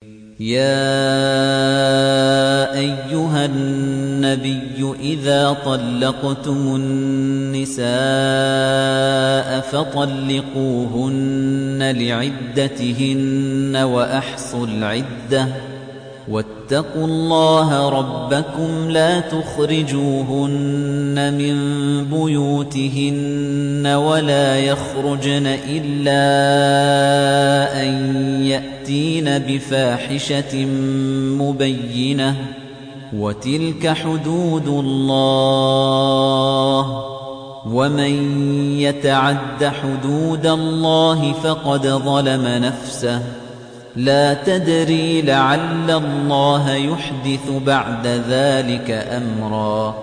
يا أيها النبي إذا طلقتم النساء فطلقوهن لعدتهن وأحصوا العدة واتقوا الله ربكم لا تخرجوهن من بيوتهن ولا يخرجن إلا أن يأتين بفاحشة مبينة وتلك حدود الله ومن يتعد حدود الله فقد ظلم نفسه لا تدري لعل الله يحدث بعد ذلك أمرا